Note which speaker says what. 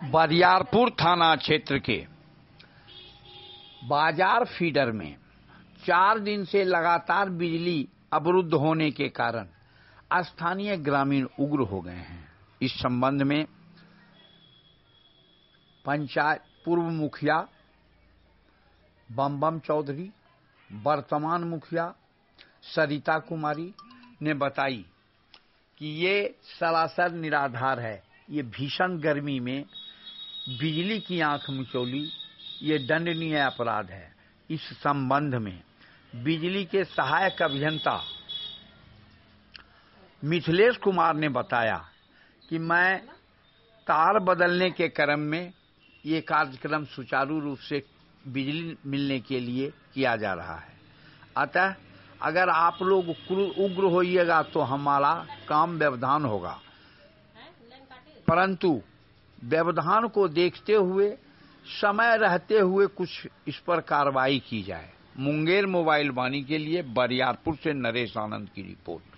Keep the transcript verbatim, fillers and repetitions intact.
Speaker 1: बरियारपुर थाना क्षेत्र के बाजार फीडर में चार दिन से लगातार बिजली अवरुद्ध होने के कारण स्थानीय ग्रामीण उग्र हो गए हैं। इस संबंध में पंचायत पूर्व मुखिया बम-बम चौधरी, वर्तमान मुखिया सरिता कुमारी ने बताई कि ये सरासर निराधार है। ये भीषण गर्मी में बिजली की आंख मिचौली ये दंडनीय अपराध है। इस संबंध में बिजली के सहायक अभियंता मिथिलेश कुमार ने बताया कि मैं तार बदलने के क्रम में ये कार्यक्रम सुचारू रूप से बिजली मिलने के लिए किया जा रहा है। अतः अगर आप लोग उग्र होइएगा तो हमारा काम व्यवधान होगा, परंतु व्यवधान को देखते हुए समय रहते हुए कुछ इस पर कार्रवाई की जाए। मुंगेर मोबाइल वाणी के लिए बरियारपुर से नरेश आनंद की रिपोर्ट।